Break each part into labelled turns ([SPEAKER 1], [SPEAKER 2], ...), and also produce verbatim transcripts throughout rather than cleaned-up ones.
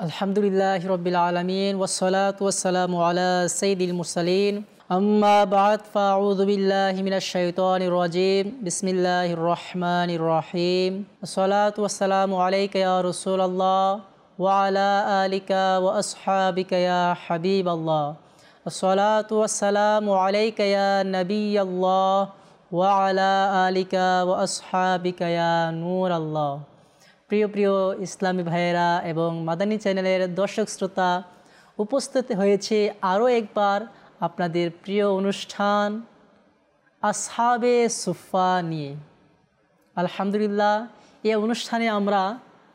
[SPEAKER 1] আলহামদুলিল্লাহি রাব্বিল আলামিন ওয়াসসালাতু ওয়াসসালামু আলা সাইয়্যিদিল মুরসালিন আম্মা বা'দ ফাআউযু বিল্লাহি মিনাশ শাইতানির রাজীম বিসমিল্লাহির রহমানির রহিম আসসালাতু ওয়াসসালামু আলাইকা ইয়া রাসূলুল্লাহ ওয়া আলা আলিকা ওয়া আসহাবিকা ইয়া হাবিবাল্লাহ আসসালাতু ওয়াসসালামু আলাইকা ইয়া নাবিয়াল্লাহ ওয়া আলা আলিকা ওয়া আসহাবিকা ইয়া নূরাল্লাহ। প্রিয় প্রিয় ইসলামী ভাইয়েরা এবং মাদানী চ্যানেলের দর্শক শ্রোতা, উপস্থিত হয়েছে আরও একবার আপনাদের প্রিয় অনুষ্ঠান আসহাবে সুফা নিয়ে। আলহামদুলিল্লাহ, এই অনুষ্ঠানে আমরা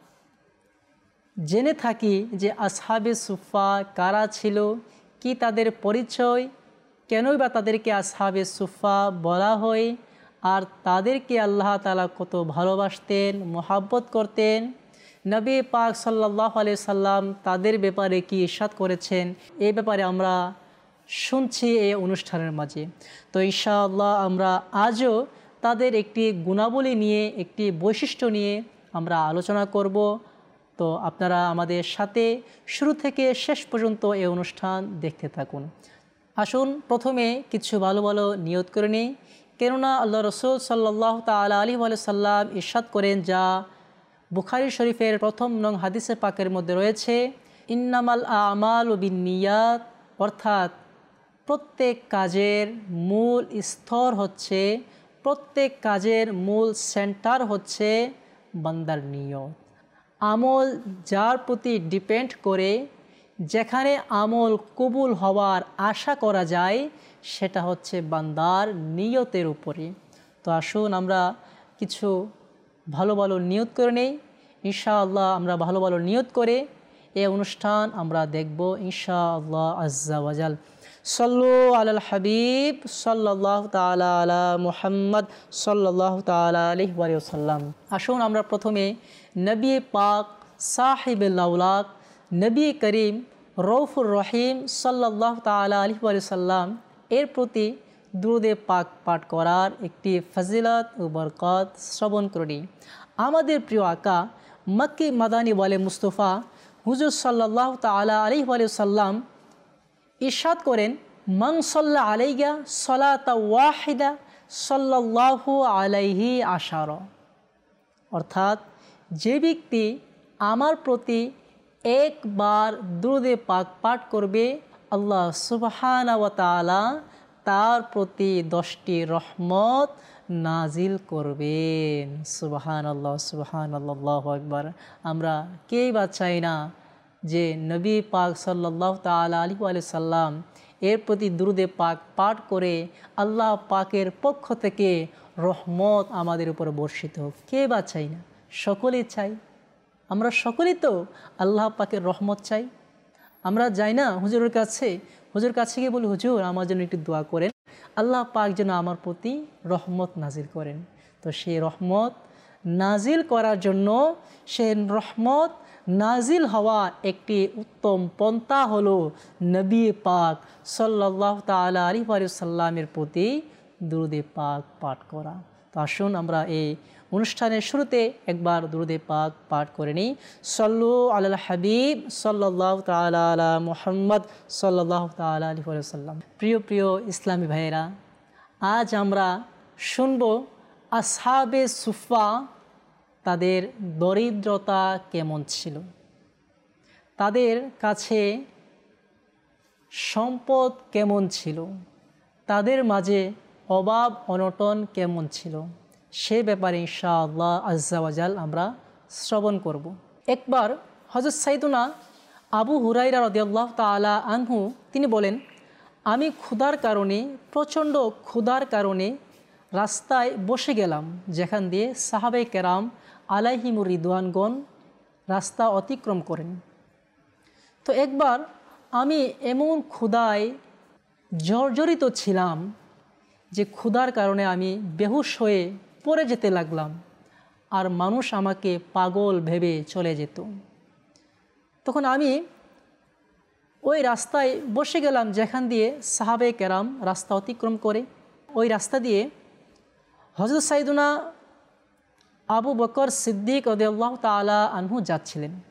[SPEAKER 1] জেনে থাকি যে আসহাবে সুফা কারা ছিল, কি তাদের পরিচয়, কেনই বা তাদেরকে আসহাবে সুফা বলা হয়, আর তাদেরকে আল্লাহ তাআলা কত ভালোবাসতেন, মোহাব্বত করতেন, নবী পাক সাল্লাল্লাহু আলাইহি সাল্লাম তাদের ব্যাপারে কি ইরশাদ করেছেন, এই ব্যাপারে আমরা শুনছি এই অনুষ্ঠানের মাঝে। তো ইনশাআল্লাহ আমরা আজও তাদের একটি গুণাবলী নিয়ে, একটি বৈশিষ্ট্য নিয়ে আমরা আলোচনা করব। তো আপনারা আমাদের সাথে শুরু থেকে শেষ পর্যন্ত এই অনুষ্ঠান দেখতে থাকুন। আসুন প্রথমে কিছু ভালো ভালো নিয়ত করে নিই, কেননা আল্লাহ রসুল সাল্লাল্লাহু তাআলা আলাইহি ওয়া সাল্লাম ইরশাদ করেন, যা বুখারী শরীফের প্রথম নং হাদিসে পাকের মধ্যে রয়েছে, ইন্নামাল আমালু বিন্নিয়াত, অর্থাৎ প্রত্যেক কাজের মূল স্তর হচ্ছে, প্রত্যেক কাজের মূল সেন্টার হচ্ছে বান্দার নিয়ত। আমল যার প্রতি ডিপেন্ড করে, যেখানে আমল কবুল হওয়ার আশা করা যায়, সেটা হচ্ছে বান্দার নিয়তের উপরে। তো আসুন আমরা কিছু ভালো ভালো নিয়ত করে নেই। ইনশাআল্লাহ আমরা ভালো ভালো নিয়ত করে এই অনুষ্ঠান আমরা দেখব ইনশাআল্লাহ আজ্জা ওয়াজাল। সাল্লু আলাল হাবিব সাল্লাল্লাহু তাআলা আলা মুহাম্মদ সাল্লাল্লাহু তাআলা আলাইহি ওয়া সাল্লাম। আসুন আমরা প্রথমে নবী পাক সাহিবুল আওলাক নবী করিম রউফুর রহিম সাল্লাল্লাহু তাআলা আলাইহি ওয়া সাল্লাম এর প্রতি দুরূদে পাক পাঠ করার একটি ফজিলত ও বরকত শ্রবণ করি। আমাদের প্রিয় আকা মক্কি মাদানী ওয়ালে মুস্তফা হুজুর সাল্লাল্লাহু তাআলা আলাইহি ওয়া সাল্লাম ইরশাদ করেন, মান সাল্লা আলাইয়া সালাতা ওয়াহিদা সাল্লাল্লাহু আলাইহি আশারা, অর্থাৎ যে ব্যক্তি আমার প্রতি একবার দুরূদে পাক পাঠ করবে, আল্লাহ সুবহানাহু ওয়া তাআলা তার প্রতি দশটি রহমত নাজিল করবেন। সুবহানাল্লাহ, সুবহানাল্লাহ, আল্লাহু আকবার। আমরা কেই বা চাই না যে নবী পাক সাল্লাল্লাহু তাআলা আলাইহি ওয়া সাল্লাম এর প্রতি দুরূদে পাক পাঠ করে আল্লাহ পাকের পক্ষ থেকে রহমত আমাদের উপর বর্ষিত হোক। কে বা চাই না? সকলেই চাই। আমরা সকলেই তো আল্লাহ পাকের রহমত চাই। আমরা যাই না হুজুরের কাছে, হুজুর কাছে গিয়ে বলি, হুজুর আমার জন্য একটু দোয়া করেন, আল্লাহ পাক যেন আমার প্রতি রহমত নাজিল করেন। তো সেই রহমত নাজিল করার জন্য, সেই রহমত নাজিল হওয়ার একটি উত্তম পন্থা হলো নবী পাক সাল্লাল্লাহু তাআলা আলাইহি ওয়া সাল্লামের প্রতি দুরূদে পাক পাঠ করা। তো আসুন আমরা এই অনুষ্ঠানের শুরুতে একবার দুরূদে পাক পাঠ করে নিই। সাল্লু আলাল হাবিব সাল্লাল্লাহু তাআলা আলা মুহাম্মদ সাল্লাল্লাহু তাআলা আলাইহি ওয়া সাল্লাম। প্রিয় প্রিয় ইসলামী ভাইয়েরা, আজ আমরা শুনব আসহাবে সুফা তাদের দরিদ্রতা কেমন ছিল, তাদের কাছে সম্পদ কেমন ছিল, তাদের মাঝে অভাব অনটন কেমন ছিল, সে ব্যাপারে ইনশাআল্লাহ আজ্জা ওয়াজাল আমরা শ্রবণ করব। একবার হযরত সাইয়্যিদুনা আবু হুরায়রা রাদিয়াল্লাহু তাআলা আনহু তিনি বলেন, আমি ক্ষুধার কারণে, প্রচণ্ড ক্ষুধার কারণে রাস্তায় বসে গেলাম, যেখান দিয়ে সাহাবে কেরাম আলাইহিমুর রিদওয়ানগণ রাস্তা অতিক্রম করেন। তো একবার আমি এমন ক্ষুধায় জর্জরিত ছিলাম যে ক্ষুধার কারণে আমি বেহুশ হয়ে পড়ে যেতে লাগলাম, আর মানুষ আমাকে পাগল ভেবে চলে যেত। তখন আমি ওই রাস্তায় বসে গেলাম যেখান দিয়ে সাহাবে কেরাম রাস্তা অতিক্রম করে। ওই রাস্তা দিয়ে হযরত সাইয়্যিদুনা আবু বকর সিদ্দিক রাদিয়াল্লাহু তাআলা আনহু যাচ্ছিলেন।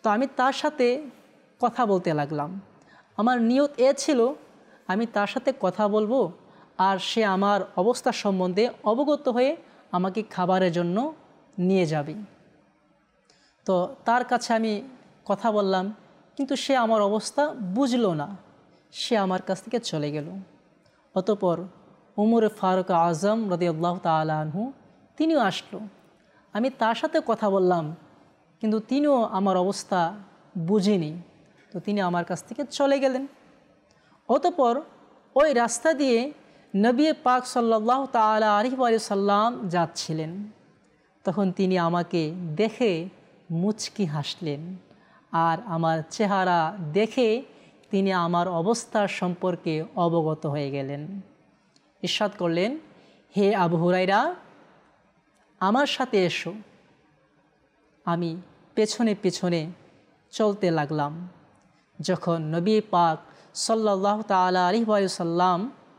[SPEAKER 1] তো আমি তার সাথে কথা বলতে লাগলাম। আমার নিয়ত এ ছিল আমি তার সাথে কথা বলবো আর সে আমার অবস্থা সম্বন্ধে অবগত হয়ে আমাকে খাবারের জন্য নিয়ে যাবে। তো তার কাছে আমি কথা বললাম, কিন্তু সে আমার অবস্থা বুঝলো না, সে আমার কাছ থেকে চলে গেল। অতঃপর উমর ফারুক আজম রাদিয়াল্লাহু তাআলা আনহু তিনিও আসলো। আমি তার সাথে কথা বললাম, কিন্তু তিনিও আমার অবস্থা বুঝেনি, তো তিনি আমার কাছ থেকে চলে গেলেন। অতঃপর ওই রাস্তা দিয়ে নবী পাক সাল্লাল্লাহু তাআলা আলাইহি ওয়া সাল্লাম যাচ্ছিলেন। তখন তিনি আমাকে দেখে মুচকি হাসলেন আর আমার চেহারা দেখে তিনি আমার অবস্থা সম্পর্কে অবগত হয়ে গেলেন। ইরশাদ করলেন, হে আবু হুরায়রা, আমার সাথে এসো। আমি পেছনে পেছনে চলতে লাগলাম। যখন নবী পাক সাল্লাল্লাহু তাআলা আলাইহি ওয়া সাল্লাম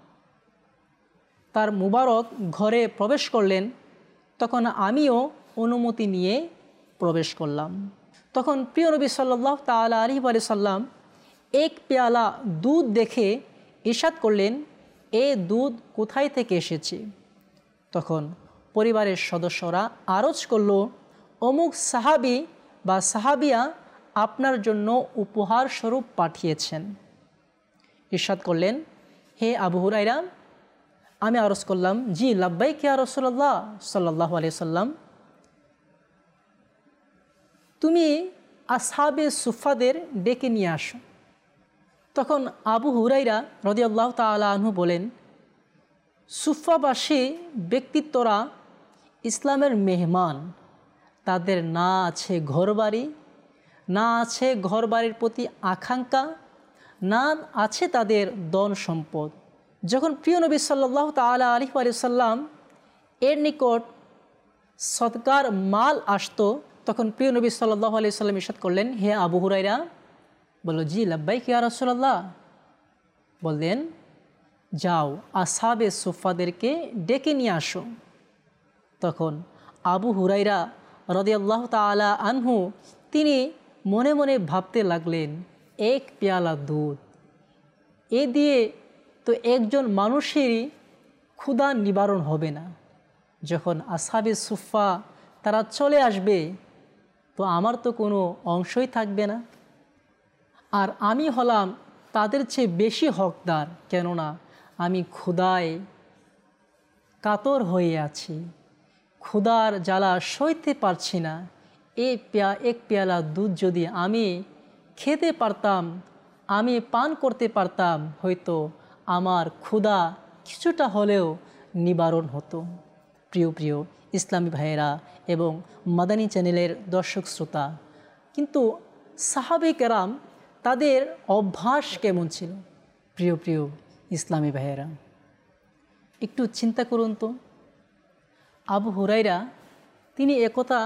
[SPEAKER 1] তার মুবারক ঘরে প্রবেশ করলেন, তখন আমিও অনুমতি নিয়ে প্রবেশ করলাম। তখন প্রিয় নবী সাল্লাল্লাহু তাআলা আলাইহি ওয়া সাল্লাম এক পেয়ালা দুধ দেখে ইরশাদ করলেন, এ দুধ কোথায় থেকে এসেছে? তখন পরিবারের সদস্যরা আরজ করল, অমুক সাহাবী বা সাহাবিয়া আপনার জন্য উপহার স্বরূপ পাঠিয়েছেন। ইরশাদ করলেন, হে আবু হুরায়রা। আমি আরজ করলাম, জি লাব্বাইক ইয়া রাসূলুল্লাহ সাল্লাল্লাহু আলাইহি সাল্লাম। তুমি আসহাবে সুফাদের ডেকে নিয়ে আসো। তখন আবু হুরায়রা রাদিয়াল্লাহু তাআলা আনহু বলেন, সুফাবাসী ব্যক্তিত্বরা ইসলামের মেহমান, তাদের না আছে ঘরবাড়ি, না আছে ঘরবাড়ির প্রতি আকাঙ্ক্ষা, না আছে তাদের ধন সম্পদ। যখন প্রিয় নবী সাল্লাল্লাহু তাআলা আলাইহি ওয়া সাল্লাম এর নিকট সদকার মাল আসতো, তখন প্রিয় নবী সাল্লাল্লাহু আলাইহি সাল্লাম ইরশাদ করলেন, হে আবু হুরায়রা। বলল, জি লাব্বাইক ইয়া রাসূলুল্লাহ। বললেন, যাও আসহাবে সুফাদেরকে ডেকে নিয়ে আসো। তখন আবু হুরায়রা রাদিয়াল্লাহু তাআলা আনহু তিনি মনে মনে ভাবতে লাগলেন, এক পেয়ালা দুধ, এ দিয়ে তো একজন মানুষেরই ক্ষুধা নিবারণ হবে না। যখন আসহাবে সুফা তারা চলে আসবে, তো আমার তো কোনো অংশই থাকবে না। আর আমি হলাম তাদের চেয়ে বেশি হকদার, কেননা আমি ক্ষুধায় কাতর হয়ে আছি, ক্ষুধার জ্বালা সইতে পারছি না। এই পেয়া এক পেয়ালা দুধ যদি আমি খেতে পারতাম, আমি পান করতে পারতাম, হয়তো আমার ক্ষুধা কিছুটা হলেও নিবারণ হতো। প্রিয় প্রিয় ইসলামী ভাইয়েরা এবং মাদানী চ্যানেলের দর্শক শ্রোতা, কিন্তু সাহাবে কেরাম তাদের অভ্যাস কেমন ছিল? প্রিয় প্রিয় ইসলামী ভাইয়েরা, একটু চিন্তা করুন তো। আবু হুরায়রা তিনি একথা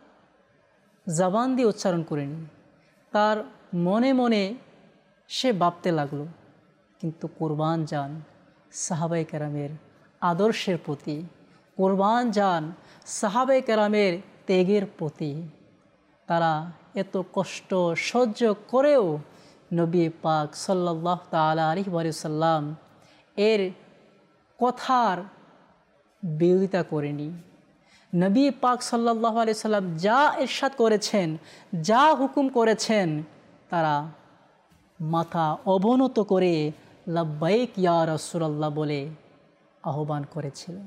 [SPEAKER 1] জবান দিয়ে উচ্চারণ করেনি, তার মনে মনে সে ভাবতে লাগলো। কিন্তু কোরবান যান সাহাবায়ে কেরামের আদর্শের প্রতি, কোরবান যান সাহাবায়ে কেরামের ত্যাগের প্রতি। তারা এত কষ্ট সহ্য করেও নবী পাক সাল্লাল্লাহু তাআলা আলাইহি ওয়া সাল্লাম এর কথার বিরোধিতা করেনি। নবী পাক সাল্লাল্লাহু আলাইহি সাল্লাম যা ইরশাদ করেছেন, যা হুকুম করেছেন, তারা মাথা অবনত করে লাব্বাইক ইয়া রাসূলুল্লাহ বলে আহ্বান করেছিল।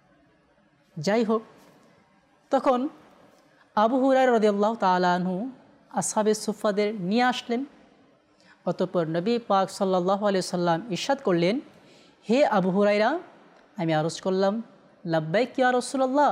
[SPEAKER 1] যাই হোক, তখন আবু হুরায়রা রাদিয়াল্লাহু তাআলা আনহু আসহাবে সুফাদের নিয়ে আসলেন। অতঃপর নবী পাক সাল্লাল্লাহু আলাইহি সাল্লাম ইরশাদ করলেন, হে আবু হুরায়রা। আমি আরজ করলাম, লাব্বাইক ইয়া রাসূলুল্লাহ।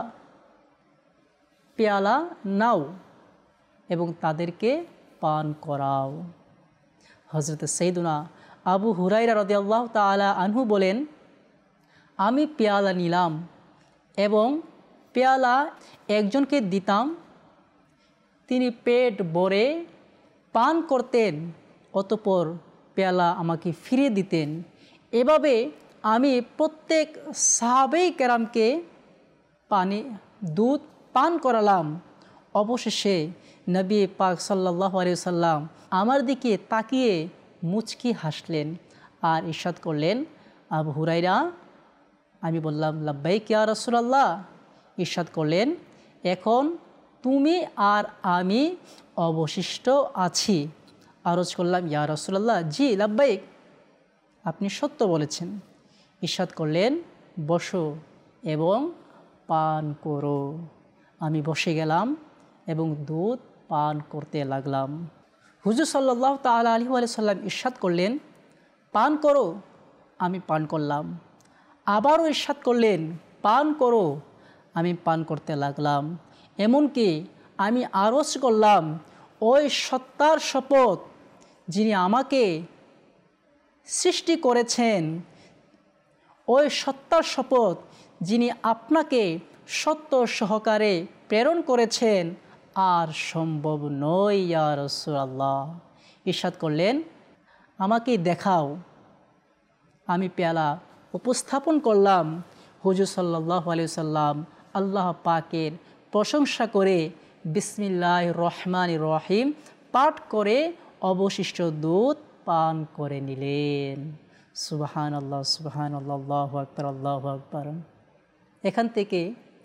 [SPEAKER 1] পেয়ালা নাও এবং তাদেরকে পান করাও। হযরত সাইয়্যিদুনা আবু হুরায়রা রাদিয়াল্লাহু তাআলা আনহু বলেন, আমি পেয়ালা নিলাম এবং পেয়ালা একজনকে দিতাম, তিনি পেট ভরে পান করতেন, অতঃপর পেয়ালা আমাকে ফিরিয়ে দিতেন। এভাবে আমি প্রত্যেক সাহাবায়ে কেরামকে পানি দুধ পান করালাম। অবশেষে নবী পাক সাল্লাল্লাহু আলাইহি ওয়াসাল্লাম আমার দিকে তাকিয়ে মুচকি হাসলেন আর ইরশাদ করলেন, আবু হুরায়রা। আমি বললাম, লাব্বাইক ইয়া রাসূলুল্লাহ। ইরশাদ করলেন, এখন তুমি আর আমি অবশিষ্ট আছি। আরজ করলাম, ইয়া রাসূলুল্লাহ, জি লাব্বাইক, আপনি সত্য বলেছেন। ইরশাদ করলেন, বসো এবং পান করো। আমি বসে গেলাম এবং দুধ পান করতে লাগলাম। হুজুর সাল্লাল্লাহু তাআলা আলাইহি ওয়া সাল্লাম ইরশাদ করলেন, পান করো। আমি পান করলাম। আবারও ইরশাদ করলেন, পান করো। আমি পান করতে লাগলাম। এমনকি আমি আরজ করলাম, ওই সত্তার শপথ যিনি আমাকে সৃষ্টি করেছেন, ওই সত্তার শপথ যিনি আপনাকে সত্য সহকারে প্রেরণ করেছেন, আর সম্ভব নয় ইয়া রাসূলুল্লাহ। ইরশাদ করলেন, আমাকে দেখাও। আমি পেয়ালা উপস্থাপন করলাম। হুজুর সাল্লাল্লাহু আলাইহি ওয়াসাল্লাম আল্লাহ পাকের প্রশংসা করে বিসমিল্লাহির রহমানির রহিম পাঠ করে অবশিষ্ট দুধ পান করে নিলেন। সুবহানাল্লাহ, সুবহানাল্লাহ, আল্লাহু আকবার, আল্লাহু আকবার। এখান থেকে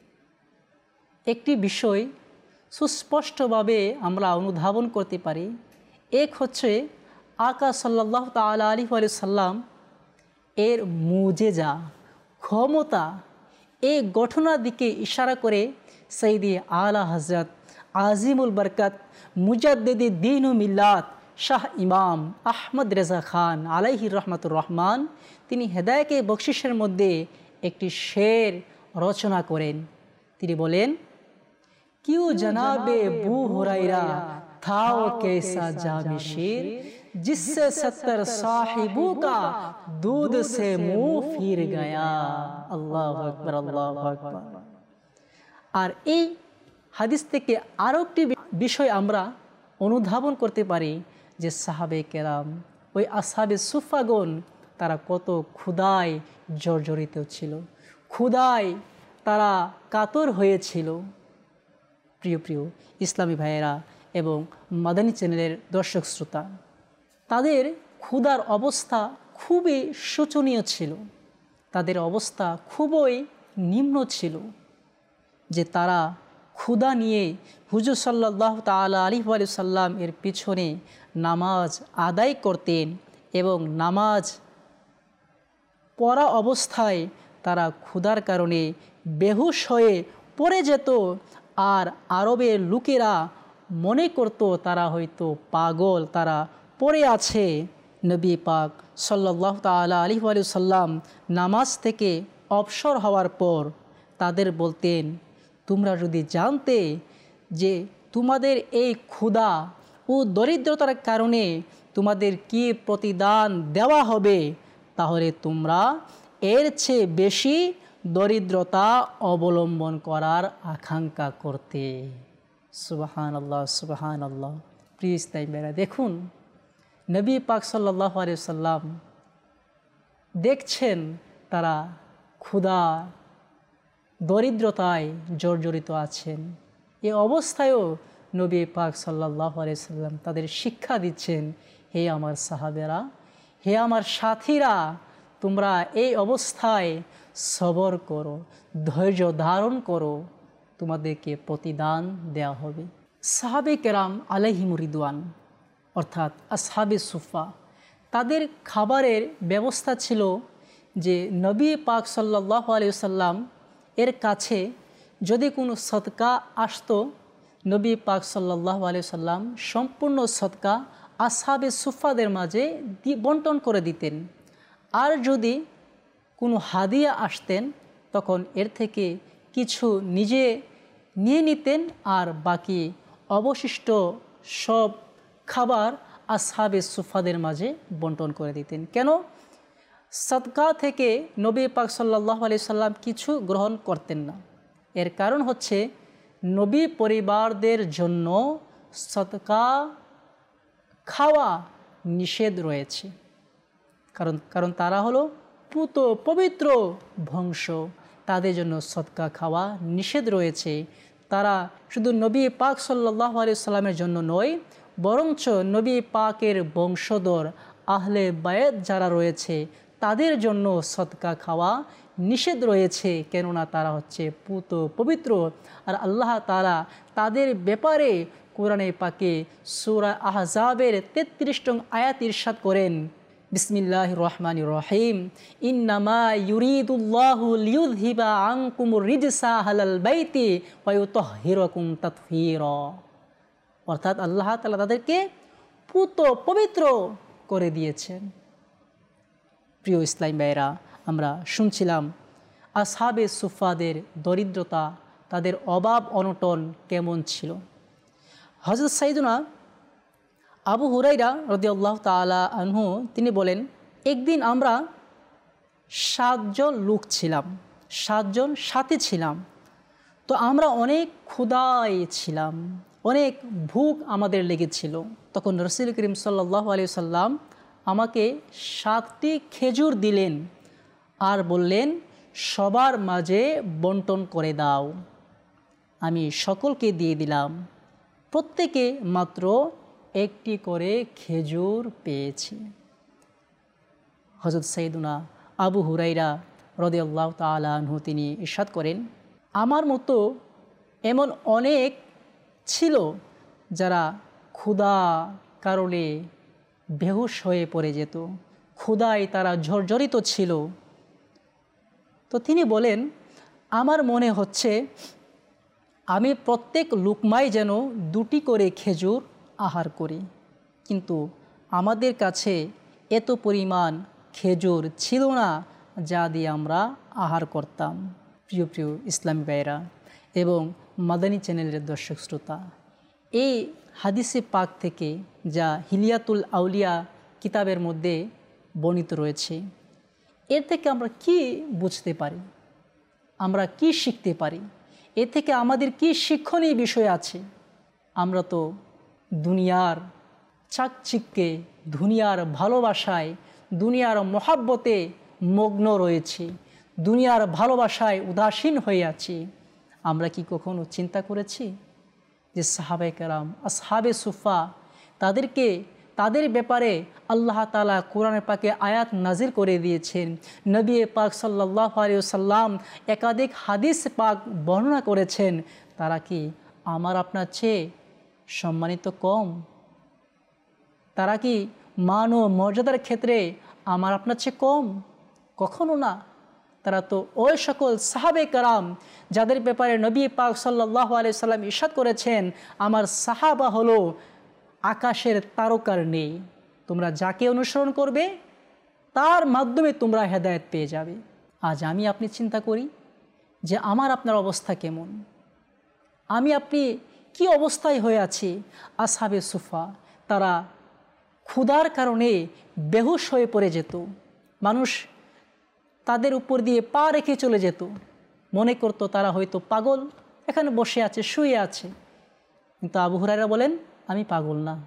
[SPEAKER 1] একটি বিষয় সুস্পষ্টভাবে আমরা অনুধাবন করতে পারি। এক হচ্ছে আকা সাল্লাল্লাহু তাআলা আলাইহি ওয়া সাল্লাম এর মুজেজা, ক্ষমতা, এই ঘটনার দিকে ইশারা করে সৈয়দি আলা হযরত আজিমুল বরকত মুজাদ্দিদি দ্বীন ও মিল্লাত শাহ ইমাম আহমদ রেজা খান আলাইহি রহমাতুর রহমান তিনি হেদায়েতে বখশিশের মধ্যে একটি শের রচনা করেন। তিনি বলেন, কিউ জনাবে বু হুরায়রা থাও कैसा जामिशीर जिससे सत्तर साहिबों का दूध से मुंह फिर गया। আল্লাহু আকবার, আল্লাহু আকবার। আর এই হাদিস থেকে আরও একটি বিষয় আমরা অনুধাবন করতে পারি যে সাহাবে কেরাম, ওই আসহাবে সুফাগণ, তারা কত ক্ষুধায় জর্জরিত ছিল, ক্ষুধায় তারা কাতর হয়েছিল। প্রিয় প্রিয় ইসলামী ভাইয়েরা এবং মাদানী চ্যানেলের দর্শক শ্রোতা, তাদের ক্ষুধার অবস্থা খুবই শোচনীয় ছিল। তাদের অবস্থা খুবই নিম্ন ছিল যে তারা ক্ষুধা নিয়ে হুজুর সাল্লাল্লাহু তাআলা আলাইহি ওয়া সাল্লাম এর পিছনে নামাজ আদায় করতেন এবং নামাজ পড়া অবস্থায় তারা ক্ষুধার কারণে বেহুশ হয়ে পড়ে যেত। আর আরবের লোকেরা মনে করত তারা হয়তো পাগল, তারা পড়ে আছে। নবী পাক সাল্লাল্লাহু তাআলা আলাইহি ওয়া সাল্লাম নামাজ থেকে অবসর হওয়ার পর তাদের বলতেন, তোমরা যদি জানতে যে তোমাদের এই ক্ষুধা ও দরিদ্রতার কারণে তোমাদের কি প্রতিদান দেওয়া হবে, তাহলে তোমরা এর চেয়ে বেশি দরিদ্রতা অবলম্বন করার আকাঙ্ক্ষা করতে। সুবহানাল্লাহ, সুবহানাল্লাহ। প্রিয় ইসলামী ভাইরা, দেখুন নবী পাক সাল্লাল্লাহু আলাইহি সাল্লাম দেখছেন তারা ক্ষুধা দরিদ্রতায় জর্জরিত আছেন। এ অবস্থায়ও নবী পাক সাল্লাল্লাহু আলাইহি সাল্লাম তাদের শিক্ষা দিচ্ছেন, হে আমার সাহাবেরা, হে আমার সাথীরা, তোমরা এই অবস্থায় সবর করো, ধৈর্য ধারণ করো, তোমাদেরকে প্রতিদান দেওয়া হবে। সাহাবে কেরাম আলাইহিমুর রিদওয়ান অর্থাৎ আসহাবে সুফা, তাদের খাবারের ব্যবস্থা ছিল যে নবী পাক সাল্লাল্লাহু আলাইহি সাল্লাম এর কাছে যদি কোনো সদকা আসতো, নবী পাক সাল্লাল্লাহু আলাইহি সাল্লাম সম্পূর্ণ সদকা আসহাবে সুফাদের মাঝে বন্টন করে দিতেন। আর যদি কোনো হাদিয়া আসতেন তখন এর থেকে কিছু নিজে নিয়ে নিতেন আর বাকি অবশিষ্ট সব খাবার আসহাবে সুফাদের মাঝে বন্টন করে দিতেন। কেন? সদকা থেকে নবী পাক সাল্লাল্লাহু আলাইহি সাল্লাম কিছু গ্রহণ করতেন না। এর কারণ হচ্ছে নবী পরিবারদের জন্য সদকা খাওয়া নিষেধ রয়েছে। কারণ কারণ তারা হলো পুত পবিত্র বংশ, তাদের জন্য সদকা খাওয়া নিষেধ রয়েছে। তারা শুধু নবী পাক সাল্লাল্লাহু আলাইহি সাল্লামের জন্য নয়, বরঞ্চ নবী পাকের বংশধর আহলে বায়েত যারা রয়েছে তাদের জন্য সদকা খাওয়া নিষেধ রয়েছে, কেননা তারা হচ্ছে পুত পবিত্র। আর আল্লাহ তাআলা তাদের ব্যাপারে কোরআনে পাকে সূরা আহজাবের তেত্রিশ নং আয়াত ইরশাদ করেন, বিসমিল্লাহির রহমানির রহিম, ইন্নামা ইউরিদুল্লাহু লিইউযহিবা আনকুমুর রিজসা আহলাল বাইতি ওয়া ইউতাহহিরাকুম তাতহীরা। অর্থাৎ আল্লাহ তাআলা তাদেরকে পুত পবিত্র করে দিয়েছেন। প্রিয় ইসলাম ভাইরা, আমরা শুনছিলাম আসহাবে সুফাদের দরিদ্রতা, তাদের অভাব অনটন কেমন ছিল। হযরত সাইয়েদুনা আবু হুরাইরা রাদিয়াল্লাহু তাআলা আনহু তিনি বলেন, একদিন আমরা সাতজন লোক ছিলাম, সাতজন সাথী ছিলাম। তো আমরা অনেক ক্ষুধায় ছিলাম, অনেক ভুখ আমাদের লেগেছিল। তখন রাসূল করিম সাল্লাল্লাহু আলাইহি সাল্লাম আমাকে সাতটি খেজুর দিলেন আর বললেন, সবার মাঝে বন্টন করে দাও। আমি সকলকে দিয়ে দিলাম, প্রত্যেকে মাত্র একটি করে খেজুর পেয়েছি। হযরত সাইয়েদুনা আবু হুরাইরা রাদিয়াল্লাহু তাআলা আনহু তিনি ইরশাদ করেন, আমার মতো এমন অনেক ছিল যারা ক্ষুধা কারণে বেহুশ হয়ে পড়ে যেত, ক্ষুধায় তারা জর্জরিত ছিল। তো তিনি বলেন, আমার মনে হচ্ছে আমি প্রত্যেক লুকমায় যেন দুটি করে খেজুর আহার করি, কিন্তু আমাদের কাছে এত পরিমাণ খেজুর ছিল না যা দিয়ে আমরা আহার করতাম। প্রিয় প্রিয় ইসলামী ভাইরা এবং মাদানী চ্যানেলের দর্শক শ্রোতা, এই হাদিসে পাক থেকে যা হিলিয়াতুল আউলিয়া কিতাবের মধ্যে বর্ণিত রয়েছে, এর থেকে আমরা কি বুঝতে পারি, আমরা কি শিখতে পারি, এর থেকে আমাদের কি শিক্ষণীয় বিষয় আছে? আমরা তো দুনিয়ার চাকচিক্যে, দুনিয়ার ভালোবাসায়, দুনিয়ার মহাব্বতে মগ্ন রয়েছি, দুনিয়ার ভালোবাসায় উদাসীন হয়ে আছি। আমরা কি কখনো চিন্তা করেছি যে সাহাবায়ে কেরাম, আসহাবে সুফা, তাদেরকে তাদের ব্যাপারে আল্লাহ তাআলা কোরআনে পাকে আয়াত নাজিল করে দিয়েছেন। নবী পাক সাল্লাল্লাহু আলাইহি ওয়াসাল্লাম একাধিক হাদিস পাক বর্ণনা করেছেন। তারা কি আমার আপনার চেয়ে সম্মানিত কম? তারা কি মান ও মর্যাদার ক্ষেত্রে আমার আপনার চেয়ে কম? কখনো না। তারা তো ওই সকল সাহাবে কেরাম যাদের ব্যাপারে নবী পাক সাল্লাল্লাহু আলাইহি ওয়াসাল্লাম ইরশাদ করেছেন, আমার সাহাবা হলো আকাশের তারকার নেই, তোমরা যাকে অনুসরণ করবে তার মাধ্যমে তোমরা হেদায়েত পেয়ে যাবে। আজ আমি আপনি চিন্তা করি যে আমার আপনার অবস্থা কেমন, আমি আপনি কি অবস্থায় হয়ে আছি। আসহাবে সুফা তারা ক্ষুধার কারণে বেহুশ হয়ে পড়ে যেত, মানুষ তাদের উপর দিয়ে পা রেখে চলে যেত, মনে করতো তারা হয়তো পাগল, এখানে বসে আছে, শুয়ে আছে। কিন্তু আবু হুরায়রা বলেন, আমি পাগল না,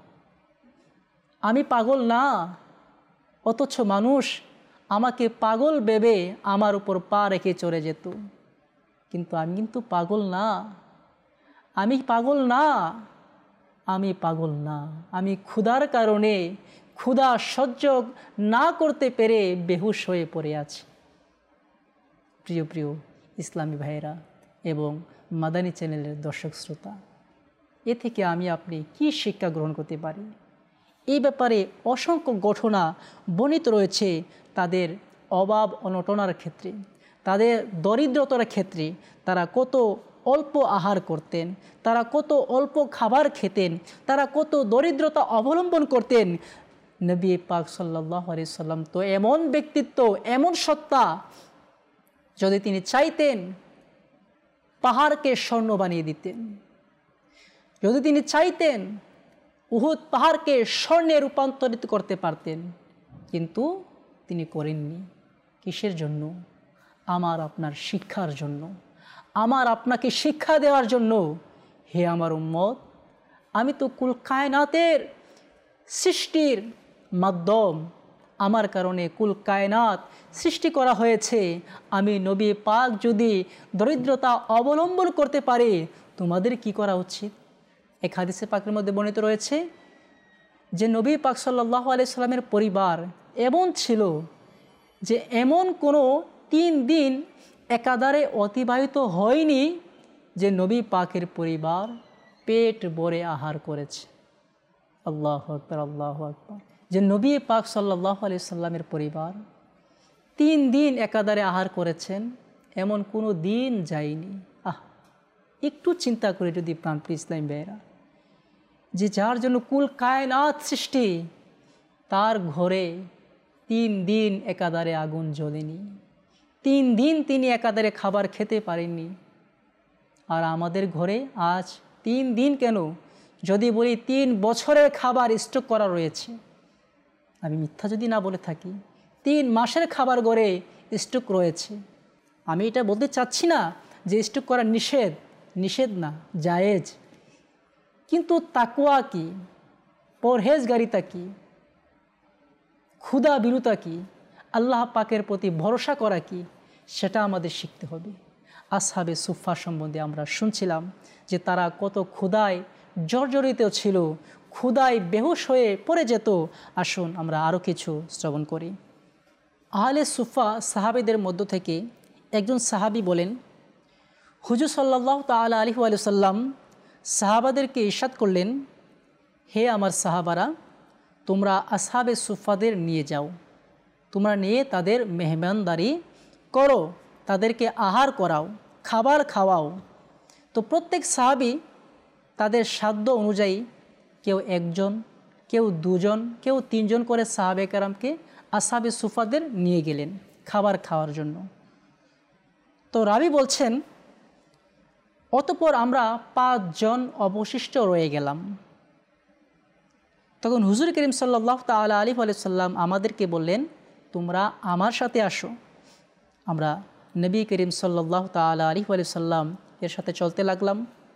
[SPEAKER 1] আমি পাগল না। অথচ মানুষ আমাকে পাগল ভেবে আমার উপর পা রেখে চলে যেত, কিন্তু আমি কিন্তু পাগল না, আমি পাগল না, আমি পাগল না। আমি ক্ষুধার কারণে ক্ষুধা সহ্য না করতে পেরে বেহুশ হয়ে পড়ে আছি। প্রিয় প্রিয় ইসলামী ভাইয়েরা এবং মাদানী চ্যানেলের দর্শক শ্রোতা, এ থেকে আমি আপনি কি শিক্ষা গ্রহণ করতে পারি? এই ব্যাপারে অসংখ্য ঘটনা বর্ণিত রয়েছে তাদের অভাব অনটনার ক্ষেত্রে, তাদের দরিদ্রতার ক্ষেত্রে। তারা কত অল্প আহার করতেন, তারা কত অল্প খাবার খেতেন, তারা কত দরিদ্রতা অবলম্বন করতেন। নবী পাক সাল্লাল্লাহু আলাইহি সাল্লাম তো এমন ব্যক্তিত্ব, এমন সত্তা, যদি তিনি চাইতেন পাহাড়কে স্বর্ণ বানিয়ে দিতেন, যদি তিনি চাইতেন উহুদ পাহাড়কে স্বর্ণে রূপান্তরিত করতে পারতেন, কিন্তু তিনি করেননি। কিসের জন্য? আমার আপনার শিক্ষার জন্য, আমার আপনাকে শিক্ষা দেওয়ার জন্য। হে আমার উম্মত, আমি তো কুল কায়নাতের সৃষ্টির মাধ্যম, আমার কারণে কুল কায়নাত সৃষ্টি করা হয়েছে। আমি নবী পাক যদি দরিদ্রতা অবলম্বন করতে পারি, তোমাদের কি করা উচিত? এক হাদিসে পাকের মধ্যে বর্ণিত রয়েছে যে নবী পাক সাল্লাল্লাহু আলাইহি সাল্লামের পরিবার এমন ছিল যে এমন কোনো তিন দিন একাধারে অতিবাহিত হয়নি যে নবী পাকের পরিবার পেট ভরে আহার করেছে। আল্লাহু আকবার, আল্লাহু আকবার। যে নবী পাক সাল্লাল্লাহু আলাইহি সাল্লামের পরিবার তিন দিন একাধারে আহার করেছেন, এমন কোনো দিন যায়নি। আহ একটু চিন্তা করে যদি প্রাণপ্রিয় ইসলামী ভাইয়েরা, যে যার জন্য কুল কায়নাত সৃষ্টি, তার ঘরে তিন দিন একাধারে আগুন জ্বলেনি, তিন দিন তিনি একাধারে খাবার খেতে পারেননি। আর আমাদের ঘরে আজ তিন দিন কেন, যদি বলি তিন বছরের খাবার স্টক করা রয়েছে, আমি মিথ্যা যদি না বলে থাকি, তিন মাসের খাবার ঘরে স্টক রয়েছে। আমি এটা বলতে চাচ্ছি না যে স্টক করা নিষেধ, নিষেধ না, জায়েজ। কিন্তু তাকওয়া কি, পরহেজগারিতা কি, ক্ষুধা বিরুতা কি, আল্লাহ পাকের প্রতি ভরসা করা কি, সেটা আমাদের শিখতে হবে। আসহাবে সুফা সম্বন্ধে আমরা শুনছিলাম যে তারা কত ক্ষুধায় জর্জরিত ছিল, ক্ষুধায় বেহুশ হয়ে পড়ে যেত। আসুন আমরা আরও কিছু শ্রবণ করি। আহলে সুফা সাহাবীদের মধ্য থেকে একজন সাহাবী বলেন, হুজুর সাল্লাল্লাহু তাআলা আলাইহি ওয়া সাল্লাম সাহাবাদেরকে ইরশাদ করলেন, হে আমার সাহাবারা, তোমরা আসহাবে সুফাদের নিয়ে যাও, তোমরা নিয়ে তাদের মেহমানদারি করো, তাদেরকে আহার করাও, খাবার খাওয়াও। তো প্রত্যেক সাহাবী তাদের সাধ্য অনুযায়ী কেউ একজন, কেউ দুজন, কেউ তিনজন করে সাহাবে কেরামকে আসহাবে সুফাদের নিয়ে গেলেন খাবার খাওয়ার জন্য। তো রাবি বলছেন, অতঃপর আমরা পাঁচজন অবশিষ্ট রয়ে গেলাম। তখন হুজুর করিম সাল্লাল্লাহু তাআলা আলাইহি ওয়া সাল্লাম আমাদেরকে বললেন, তোমরা আমার সাথে আসো। আমরা নবী করিম সাল্লাল্লাহু তাআলা আলাইহি ওয়া সাল্লাম এর সাথে চলতে লাগলাম।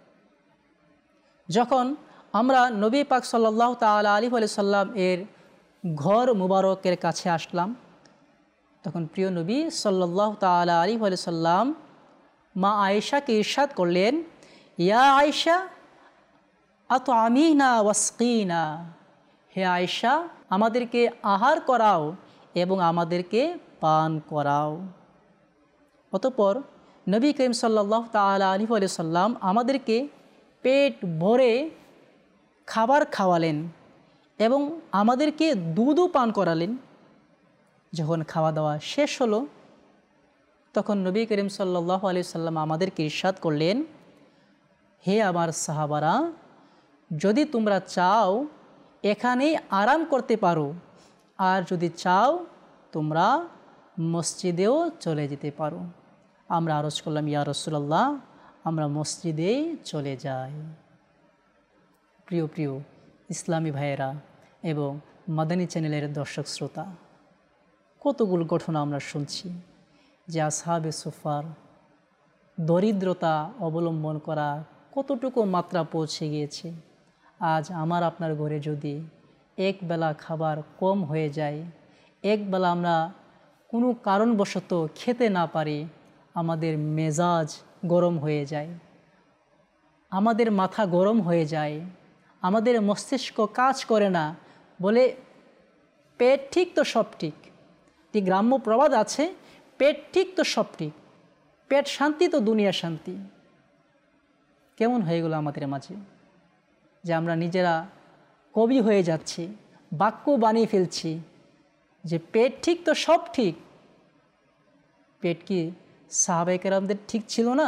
[SPEAKER 1] যখন আমরা নবী পাক সাল্লাল্লাহু তাআলা আলাইহি ওয়া সাল্লাম এর ঘর মুবারকের কাছে আসলাম, তখন প্রিয় নবী সাল্লাল্লাহু তাআলা আলাইহি ওয়া সাল্লাম মা আয়েশাকে ইরশাদ করলেন, ইয়া আয়েশা আতআমিনা ওয়াসকিনা, হে আয়েশা, আমাদেরকে আহার করাও এবং আমাদেরকে পান করাও। অতঃপর নবী করিম সাল্লাল্লাহু তাআলা আলাইহি ওয়া সাল্লাম আমাদেরকে পেট ভরে খাবার খাওয়ালেন এবং আমাদেরকে দুধও পান করালেন। যখন খাওয়া দাওয়া শেষ হলো, তখন নবী করিম সাল্লাল্লাহু আলাইহি সাল্লাম আমাদেরকে ইরশাদ করলেন, হে আমার সাহাবারা, যদি তোমরা চাও এখানেই আরাম করতে পারো, আর যদি চাও তোমরা মসজিদেও চলে যেতে পারো। আমরা আরজ করলাম, ইয়া রাসূলুল্লাহ, আমরা মসজিদেই চলে যাই। প্রিয় প্রিয় ইসলামী ভাইয়েরা এবং মাদানী চ্যানেলের দর্শক শ্রোতা, কতগুলো ঘটনা আমরা শুনছি যে আসহাবে সুফার দরিদ্রতা অবলম্বন করা কতটুকু মাত্রা পৌঁছে গিয়েছে। আজ আমার আপনার ঘরে যদি এক বেলা খাবার কম হয়ে যায়, এক বেলা আমরা কোনো কারণবশত খেতে না পারি, আমাদের মেজাজ গরম হয়ে যায়, আমাদের মাথা গরম হয়ে যায়, আমাদের মস্তিষ্ক কাজ করে না, বলে পেট ঠিক তো সব ঠিক। একটি গ্রাম্য প্রবাদ আছে, পেট ঠিক তো সব ঠিক, পেট শান্তি তো দুনিয়া শান্তি। কেমন হয়ে গেল আমাদের মাঝে যে আমরা নিজেরা কবি হয়ে যাচ্ছি, বাক্য বানিয়ে ফেলছি যে পেট ঠিক তো সব ঠিক। পেট কি সাহাবায়ে কেরামদের ঠিক ছিল না?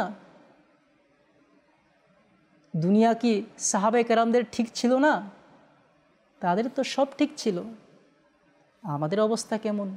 [SPEAKER 1] দুনিয়া কি সাহাবায়ে কেরামদের ঠিক ছিল না? তাদের তো সব ঠিক ছিল। আমাদের অবস্থা কেমন?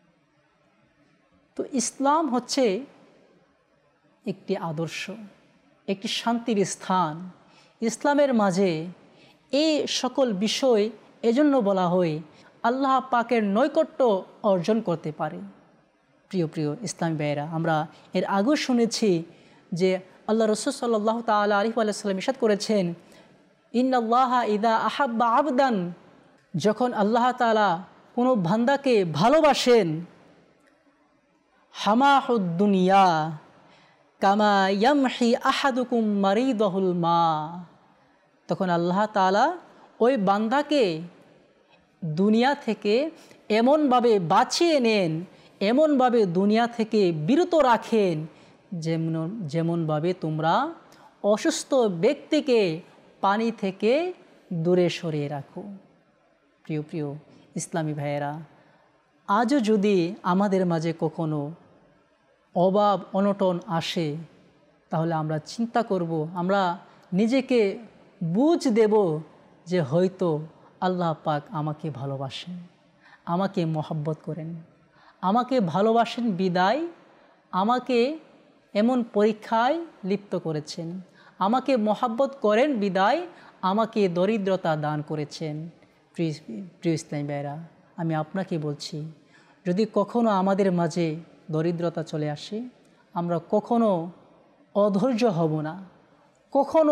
[SPEAKER 1] তো ইসলাম হচ্ছে একটি আদর্শ, একটি শান্তির স্থান। ইসলামের মাঝে এই সকল বিষয় এজন্য বলা হয় আল্লাহ পাকের নৈকট্য অর্জন করতে পারে। প্রিয় প্রিয় ইসলামী ভাইয়েরা, আমরা এর আগেও শুনেছি যে আল্লাহ রাসূল সাল্লাল্লাহু তাআলা আলাইহি ওয়া সাল্লাম ইরশাদ করেছেন, ইন্নাল্লাহা ইযা আহাব্বা আবদান, যখন আল্লাহ তাআলা কোনো বান্দাকে ভালোবাসেন, হামাহুদ দুনিয়া, কামা ইয়ামহি আহাদুকুম মারিদাহুল মা। তখন আল্লাহ তাআলা ওই বান্দাকে দুনিয়া থেকে এমনভাবে বাঁচিয়ে নেন, এমনভাবে দুনিয়া থেকে বিরত রাখেন যেমন যেমনভাবে তোমরা অসুস্থ ব্যক্তিকে পানি থেকে দূরে সরিয়ে রাখো। প্রিয় প্রিয় ইসলামী ভাইয়েরা, আজও যদি আমাদের মাঝে কখনো অভাব অনটন আসে, তাহলে আমরা চিন্তা করব, আমরা নিজেকে বুঝ দেব যে হয়তো আল্লাহ পাক আমাকে ভালোবাসেন, আমাকে মহব্বত করেন, আমাকে ভালোবাসেন বিদায় আমাকে এমন পরীক্ষায় লিপ্ত করেছেন, আমাকে মহব্বত করেন বিদায় আমাকে দরিদ্রতা দান করেছেন। প্রিয় ইসলামী ভাইরা, আমি আপনাকে বলছি, যদি কখনো আমাদের মাঝে দরিদ্রতা চলে আসে, আমরা কখনো অধৈর্য হব না, কখনো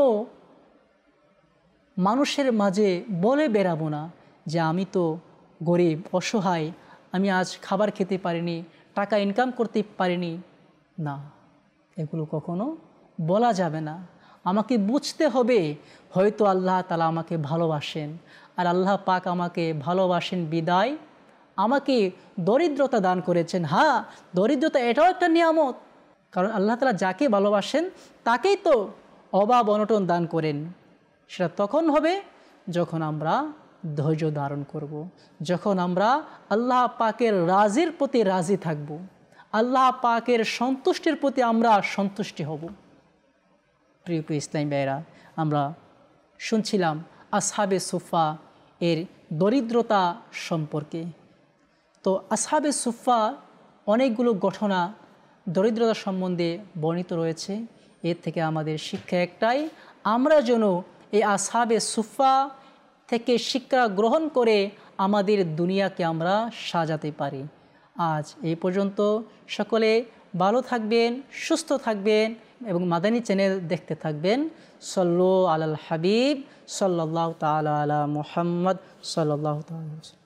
[SPEAKER 1] মানুষের মাঝে বলে বেড়াবো না যে আমি তো গরিব অসহায়, আমি আজ খাবার খেতে পারিনি, টাকা ইনকাম করতে পারিনি। না, এগুলো কখনো বলা যাবে না। আমাকে বুঝতে হবে হয়তো আল্লাহ তাআলা আমাকে ভালোবাসেন, আর আল্লাহ পাক আমাকে ভালোবাসেন বিদায় আমাকে দরিদ্রতা দান করেছেন। হ্যাঁ, দরিদ্রতা এটাও একটা নিয়ামত, কারণ আল্লাহ তাআলা যাকে ভালোবাসেন তাকেই তো অভাব অনটন দান করেন। সেটা তখন হবে যখন আমরা ধৈর্য ধারণ করব, যখন আমরা আল্লাহ পাকের রাজির প্রতি রাজি থাকব, আল্লাহ পাকের সন্তুষ্টির প্রতি আমরা সন্তুষ্টি হব। প্রিয় প্রিয় ইসলামী ভাইয়েরা, আমরা শুনছিলাম আসহাবে সুফা এর দরিদ্রতা সম্পর্কে। তো আসহাবে সুফা অনেকগুলো ঘটনা দরিদ্রতা সম্বন্ধে বর্ণিত রয়েছে। এর থেকে আমাদের শিক্ষা একটাই, আমরা যেন এই আসহাবে সুফা থেকে শিক্ষা গ্রহণ করে আমাদের দুনিয়াকে আমরা সাজাতে পারি। আজ এই পর্যন্ত। সকলে ভালো থাকবেন, সুস্থ থাকবেন এবং মাদানী চ্যানেল দেখতে থাকবেন। সল্লু আলাল হাবিব সাল্লাল্লাহু তাআলা আলা মুহাম্মদ সাল্লাল্লাহু তাআলা।